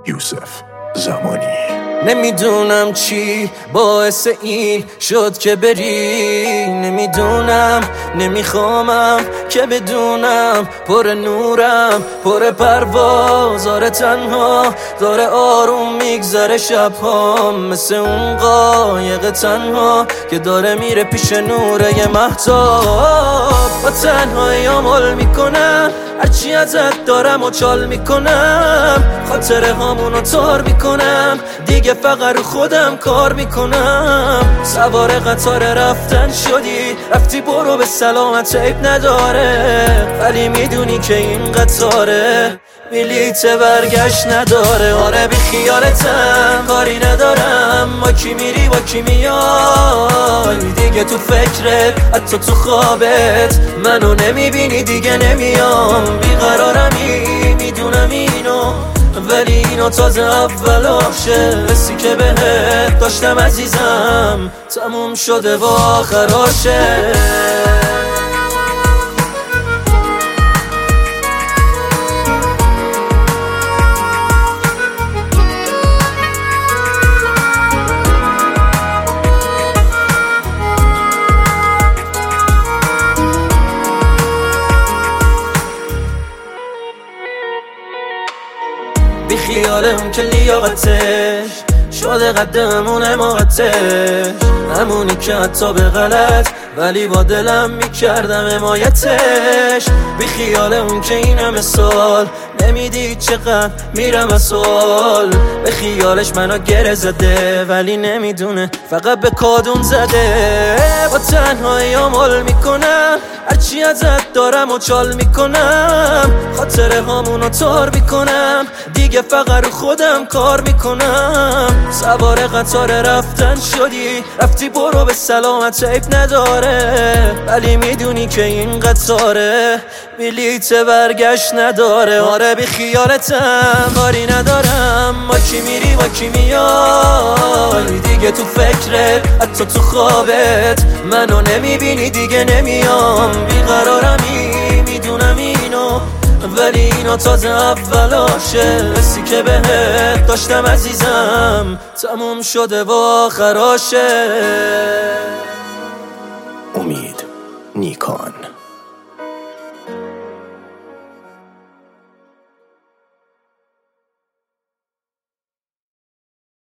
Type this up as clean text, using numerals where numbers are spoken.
یوسف زمانی. نمیدونم چی باعث این شد که بری، نمیدونم نمیخوامم که بدونم پر نورم پر پرواز، آره تنها داره آروم میگذره شبها، مثل اون قایق تنها که داره میره پیش نوره ی مهتاب. با تنهایی عمل میکنم، هرچی ازت دارم و چال میکنم، خاطره هامونو تار میکنم، دیگه فقط رو خودم کار میکنم. سوار قطار رفتن شدی، رفتی برو به سلامت، عیب نداره، ولی میدونی که این قطاره بلیت برگشت نداره. آره بی خیالتم، کاری ندارم با کی میری با کی میای، دیگه تو فکرت حتی تو خوابت منو نمیبینی، دیگه نمیام. بیقرارمی میدونم اینو، ولی اینو تازه اولاشه، حسی که بهت داشتم عزیزم تموم شده و آخراشه. بی خیال اون که لیاقتش شده قدمون حماقتش، همونی که حتی به غلط ولی با دلم میکردم حمایتش. بی خیال اون که این همه سال نمیدید چقدر میرم از سوال، به خیالش منو گره زده ولی نمیدونه فقط به کادون زده. با تنهایی عمل میکنم، هرچی ازت دارم و چال میکنم، خاطره هامونو تار میکنم، دیگه فقط رو خودم کار میکنم. سوار قطار رفتن شدی، رفتی برو به سلامت، عیب نداره، ولی میدونی که این قطاره بلیت برگشت نداره. آره بی خیالتم، کاری ندارم با کی میری با کی میای، دیگه تو فکرت حتی تو خوابت منو نمیبینی، دیگه نمیام. بیقرارمی میدونم اینو، ولی اینو تازه اولاشه، حسی که بهت داشتم عزیزم تموم شده و آخراشه. امید نیکان.